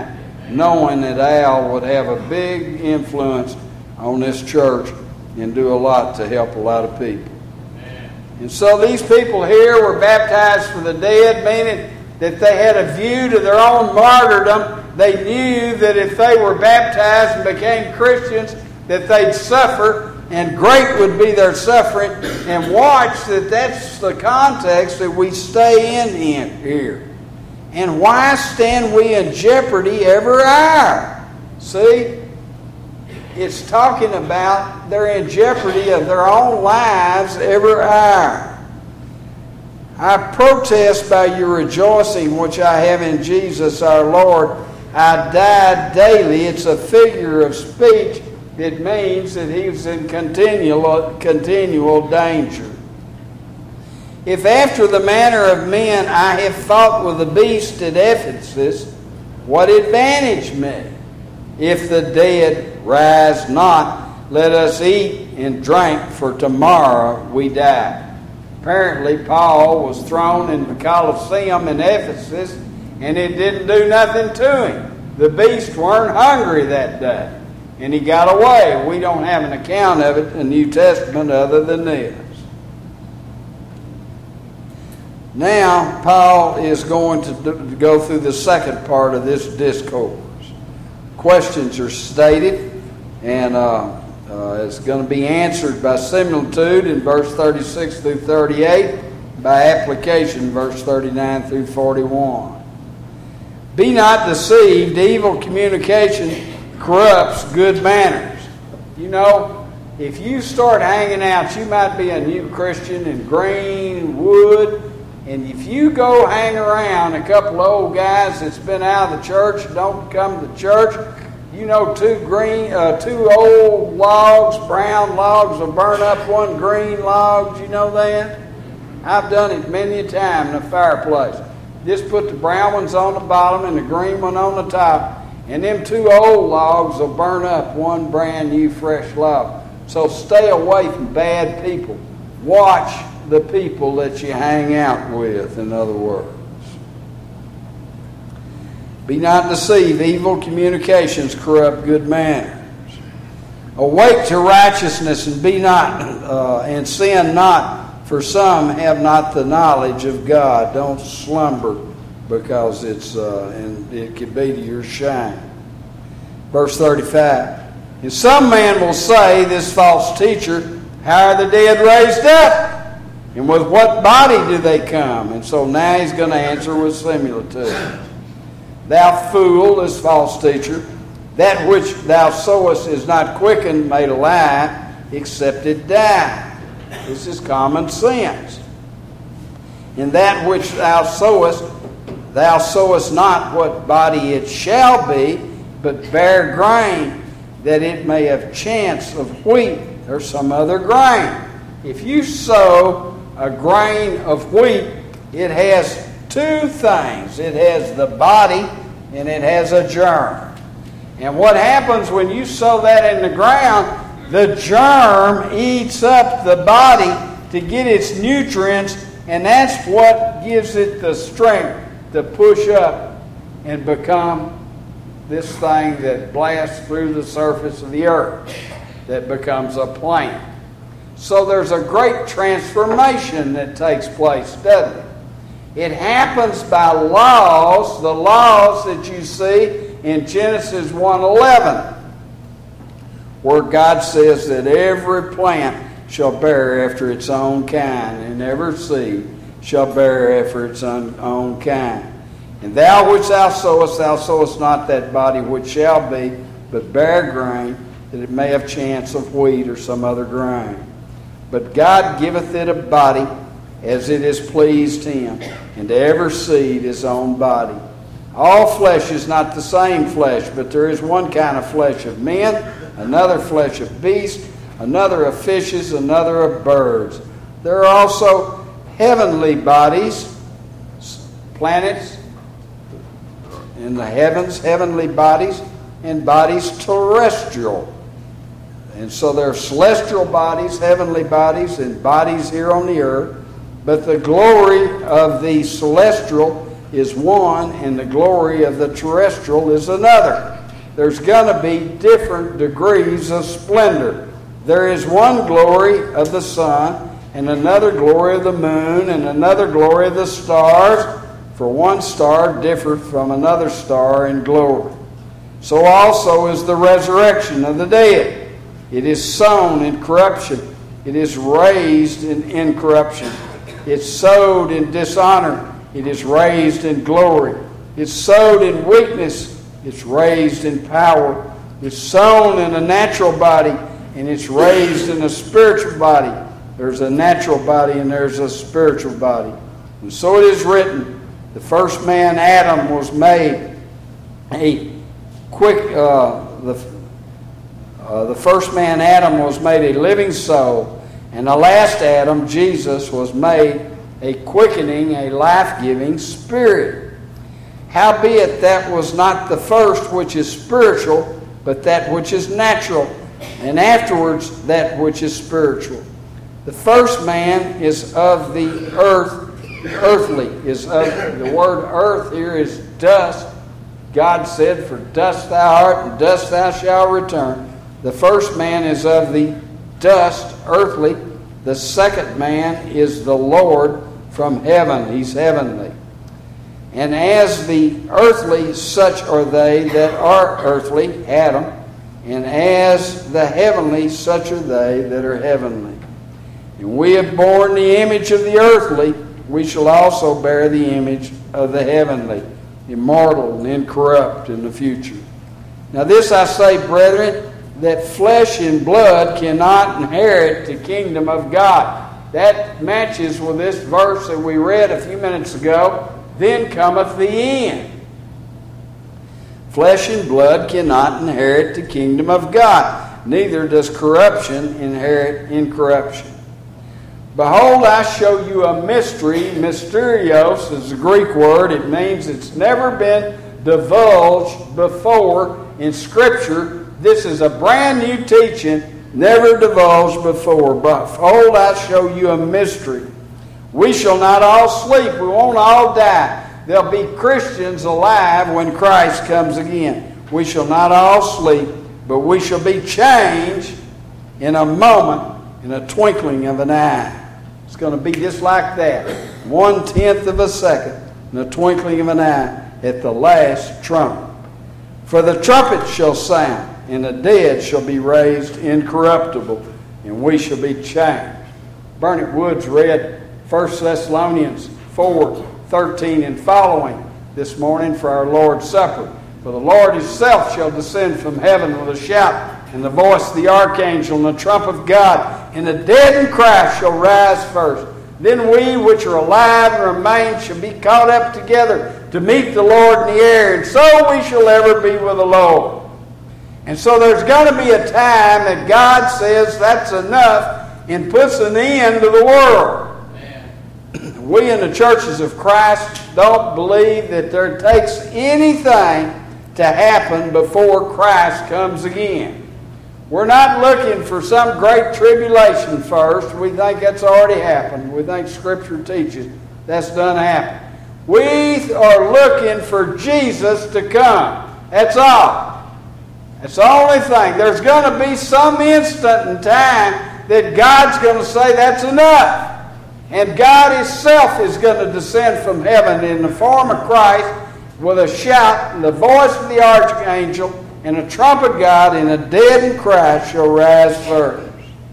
knowing that Al would have a big influence on this church and do a lot to help a lot of people. And so these people here were baptized for the dead, meaning that they had a view to their own martyrdom. They knew that if they were baptized and became Christians, that they'd suffer, and great would be their suffering. And watch that that's the context that we stay in, in here. And why stand we in jeopardy every hour? See? It's talking about they're in jeopardy of their own lives every hour. I protest by your rejoicing which I have in Jesus our Lord. I died daily. It's a figure of speech. It means that he was in continual, continual danger. If after the manner of men I have fought with the beast at Ephesus, what advantage me? If the dead rise not, let us eat and drink, for tomorrow we die. Apparently, Paul was thrown in the Colosseum in Ephesus, and it didn't do nothing to him. The beasts weren't hungry that day, and he got away. We don't have an account of it in the New Testament other than this. Now, Paul is going to, do, to go through the second part of this discourse. Questions are stated, and uh, uh, it's going to be answered by similitude in verse thirty-six through thirty-eight, by application, verse thirty-nine through forty-one. Be not deceived, evil communication corrupts good manners. You know, if you start hanging out, you might be a new Christian in Greenwood, and if you go hang around a couple of old guys that's been out of the church, don't come to church, you know, two green, uh, two old logs, brown logs will burn up one green log. You know that? I've done it many a time in a fireplace. Just put the brown ones on the bottom and the green one on the top, and them two old logs will burn up one brand new fresh log. So stay away from bad people. Watch the people that you hang out with, in other words. Be not deceived, evil communications corrupt good manners. Awake to righteousness and be not, uh, and sin not, for some have not the knowledge of God. Don't slumber, because it's uh, and it could be to your shame. Verse thirty-five. And some man will say, this false teacher, how are the dead raised up? And with what body do they come? And so now he's going to answer with similitude. Thou fool, this false teacher, that which thou sowest is not quickened, made alive, except it die. This is common sense. In that which thou sowest, thou sowest not what body it shall be, but bare grain, that it may have chance of wheat or some other grain. If you sow a grain of wheat, it has two things. It has the body and it has a germ. And what happens when you sow that in the ground, the germ eats up the body to get its nutrients, and that's what gives it the strength to push up and become this thing that blasts through the surface of the earth, that becomes a plant. So there's a great transformation that takes place, doesn't it? It happens by laws, the laws that you see in Genesis one eleven, where God says that every plant shall bear after its own kind, and every seed shall bear after its own kind. And thou which thou sowest, thou sowest not that body which shall be, but bare grain, that it may have chance of wheat or some other grain. But God giveth it a body as it is pleased him, and to every seed his own body. All flesh is not the same flesh, but there is one kind of flesh of men, another flesh of beasts, another of fishes, another of birds. There are also heavenly bodies, planets in the heavens, heavenly bodies, and bodies terrestrial. And so there are celestial bodies, heavenly bodies, and bodies here on the earth. But the glory of the celestial is one and the glory of the terrestrial is another. There's going to be different degrees of splendor. There is one glory of the sun, and another glory of the moon, and another glory of the stars, for one star differeth from another star in glory. So also is the resurrection of the dead. It is sown in corruption. It is raised in incorruption. It's sowed in dishonor. It is raised in glory. It's sowed in weakness. It's raised in power. It's sown in a natural body, and it's raised in a spiritual body. There's a natural body and there's a spiritual body. And so it is written, the first man, Adam, was made a quick, uh, the, uh, the first man, Adam, was made a living soul, and the last Adam, Jesus, was made a quickening, a life-giving spirit. Howbeit that was not the first which is spiritual, but that which is natural, and afterwards that which is spiritual. The first man is of the earth, earthly, is of, the word earth here is dust. God said, for dust thou art, and dust thou shalt return. The first man is of the dust, earthly. The second man is the Lord from heaven. He's heavenly. And as the earthly, such are they that are earthly, Adam. And as the heavenly, such are they that are heavenly. And we have borne the image of the earthly, we shall also bear the image of the heavenly, immortal and incorrupt in the future. Now this I say, brethren, that flesh and blood cannot inherit the kingdom of God. That matches with this verse that we read a few minutes ago. Then cometh the end. Flesh and blood cannot inherit the kingdom of God, neither does corruption inherit incorruption. Behold, I show you a mystery. Mysterios is the Greek word. It means it's never been divulged before in Scripture. This is a brand new teaching, never divulged before. Behold, I show you a mystery. We shall not all sleep. We won't all die. There'll be Christians alive when Christ comes again. We shall not all sleep, but we shall be changed in a moment, in a twinkling of an eye. It's going to be just like that. One-tenth of a second, in a twinkling of an eye, at the last trumpet. For the trumpet shall sound, and the dead shall be raised incorruptible, and we shall be changed. Burnett Woods read First Thessalonians four, thirteen and following this morning for our Lord's Supper. For the Lord himself shall descend from heaven with a shout, and the voice of the archangel, and the trump of God, and the dead in Christ shall rise first. Then we which are alive and remain shall be caught up together to meet the Lord in the air, and so we shall ever be with the Lord. And so there's going to be a time that God says that's enough and puts an end to the world. We in the churches of Christ don't believe that there takes anything to happen before Christ comes again. We're not looking for some great tribulation first. We think that's already happened. We think Scripture teaches that's done happen. We are looking for Jesus to come. That's all. That's the only thing. There's going to be some instant in time that God's going to say that's enough. And God himself is going to descend from heaven in the form of Christ with a shout, and the voice of the archangel, and a trump of God, and the dead in Christ shall rise first.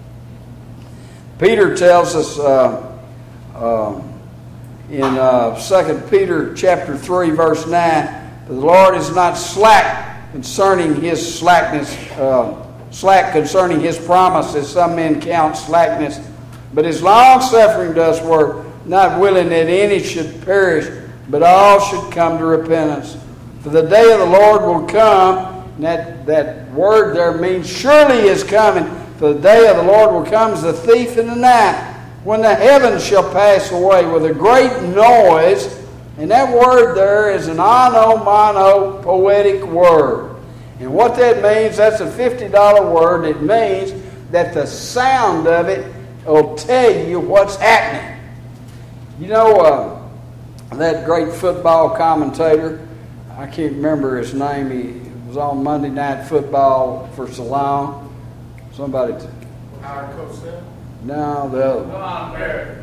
Peter tells us uh, uh, in uh, Second Peter chapter three, verse nine, the Lord is not slack concerning his slackness, uh, slack concerning his promise, as some men count slackness, but his long-suffering does work, not willing that any should perish, but all should come to repentance. For the day of the Lord will come, and that, that word there means surely is coming. For the day of the Lord will come as a thief in the night, when the heavens shall pass away with a great noise. And that word there is an onomatopoetic poetic word. And what that means, that's a fifty dollar word. It means that the sound of it will tell you what's happening. You know, uh, that great football commentator. I can't remember his name. He was on Monday Night Football for so long. Somebody. T- Howard Cosell? No, the other one. Go on, Barrett.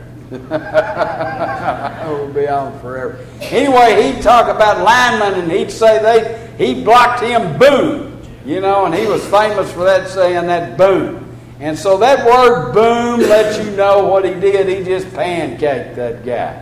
We'll be on forever. Anyway, he'd talk about linemen, and he'd say they he blocked him, boom. You know, and he was famous for that, saying that boom. And so that word boom lets you know what he did. He just pancaked that guy.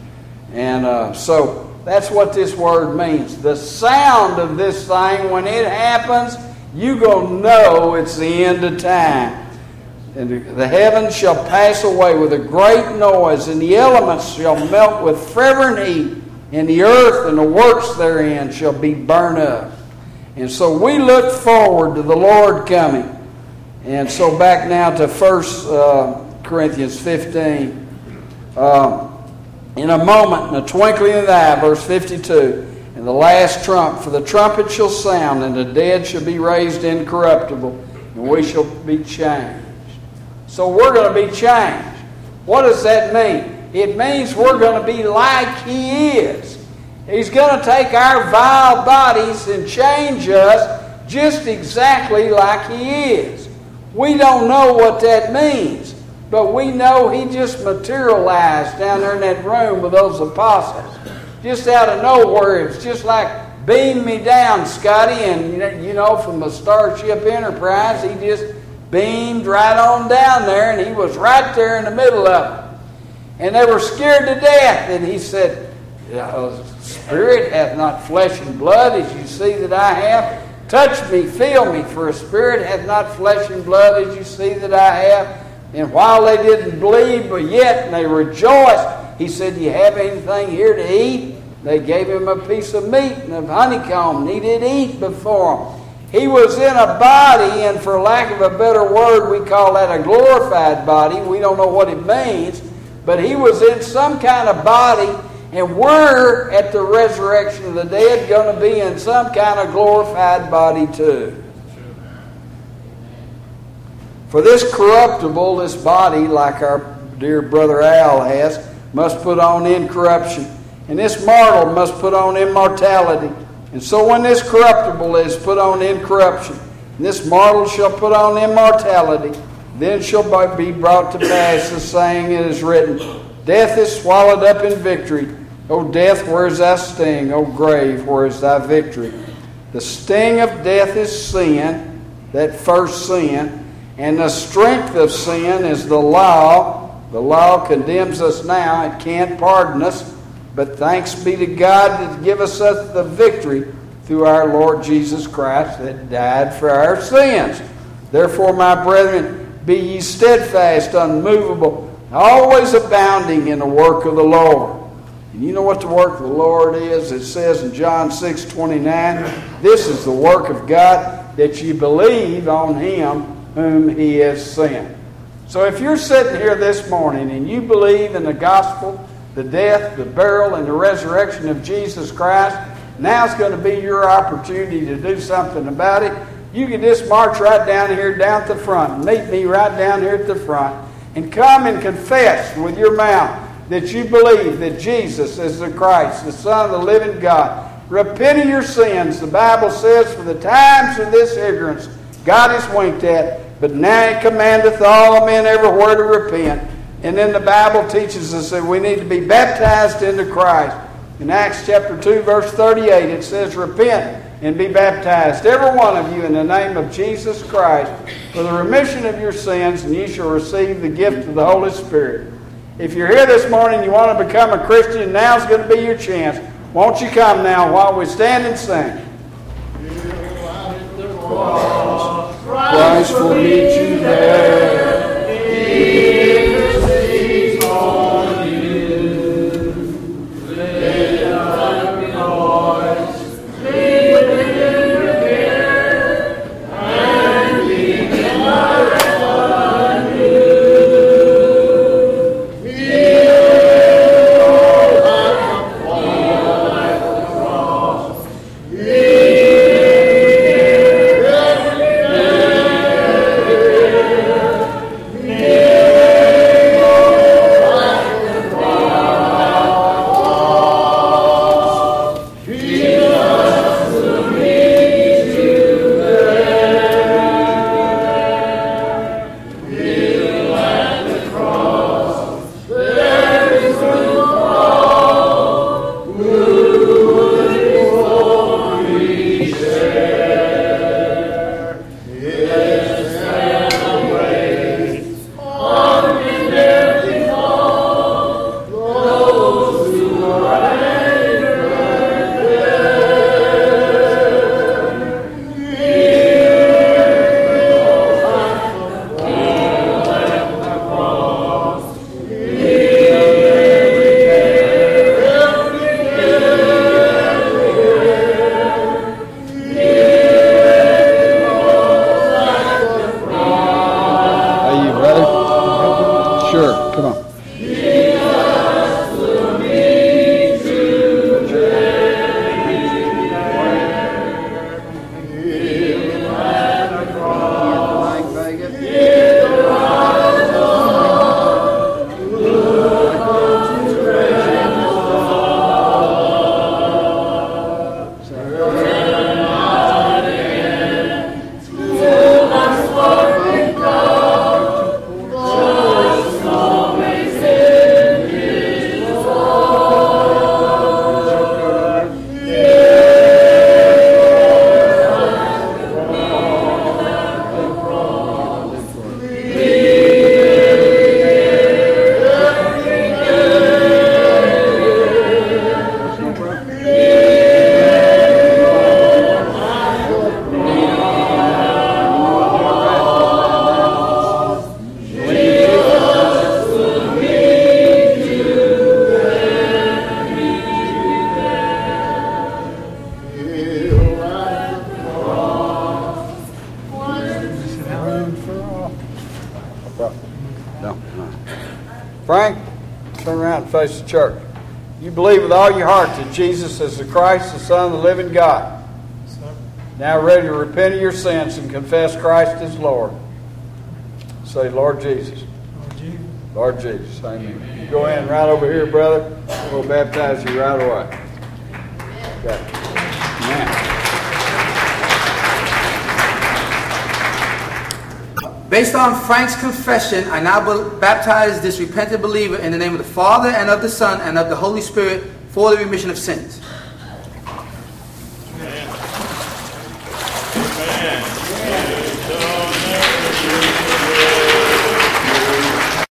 And uh, so that's what this word means. The sound of this thing, when it happens, you gonna know it's the end of time. And the heavens shall pass away with a great noise, and the elements shall melt with fervent heat, and the earth and the works therein shall be burned up. And so we look forward to the Lord coming. And so back now to First uh, Corinthians fifteen. Um, in a moment, in a twinkling of the eye, verse fifty-two, and the last trump, for the trumpet shall sound, and the dead shall be raised incorruptible, and we shall be changed. So we're going to be changed. What does that mean? It means we're going to be like He is. He's going to take our vile bodies and change us just exactly like He is. We don't know what that means, but we know He just materialized down there in that room with those apostles. Just out of nowhere, it's just like, beam me down, Scotty, and you know, from the Starship Enterprise, He just beamed right on down there, and He was right there in the middle of them. And they were scared to death, and He said, Spirit hath not flesh and blood, as you see that I have. Touch me, feel me, for a spirit hath not flesh and blood, as you see that I have. And while they didn't believe, but yet, and they rejoiced, He said, do you have anything here to eat? They gave Him a piece of meat and of honeycomb, and He did eat before them. He was in a body, and for lack of a better word, we call that a glorified body. We don't know what it means, but He was in some kind of body, and we're, at the resurrection of the dead, going to be in some kind of glorified body too. For this corruptible, this body, like our dear brother Al has, must put on incorruption, and this mortal must put on immortality. And so when this corruptible is put on incorruption, and this mortal shall put on immortality, then shall be brought to pass the saying it is written, death is swallowed up in victory. O death, where is thy sting? O grave, where is thy victory? The sting of death is sin, that first sin, and the strength of sin is the law. The law condemns us now. It can't pardon us. But thanks be to God that giveth us the victory through our Lord Jesus Christ that died for our sins. Therefore, my brethren, be ye steadfast, unmovable, always abounding in the work of the Lord. And you know what the work of the Lord is? It says in John six twenty-nine, this is the work of God, that you believe on Him whom He has sent. So if you're sitting here this morning and you believe in the gospel, the death, the burial, and the resurrection of Jesus Christ, now's going to be your opportunity to do something about it. You can just march right down here, down at the front. Meet me right down here at the front. And come and confess with your mouth that you believe that Jesus is the Christ, the Son of the living God. Repent of your sins. The Bible says, for the times of this ignorance God has winked at, but now He commandeth all men everywhere to repent. And then the Bible teaches us that we need to be baptized into Christ. In Acts chapter two, verse thirty-eight, it says, repent and be baptized, every one of you, in the name of Jesus Christ, for the remission of your sins, and ye shall receive the gift of the Holy Spirit. If you're here this morning and you want to become a Christian, now's going to be your chance. Won't you come now while we stand and sing? Christ will meet you there. Yeah. No. No. no. Frank, turn around and face the church. You believe with all your heart that Jesus is the Christ, the Son of the living God. Sir. Now ready to repent of your sins and confess Christ as Lord. Say, Lord Jesus. Lord Jesus. Lord Jesus. Amen. You go in right over here, brother. We'll baptize you right away. Okay. Now. Based on Frank's confession, I now baptize this repentant believer in the name of the Father and of the Son and of the Holy Spirit for the remission of sins.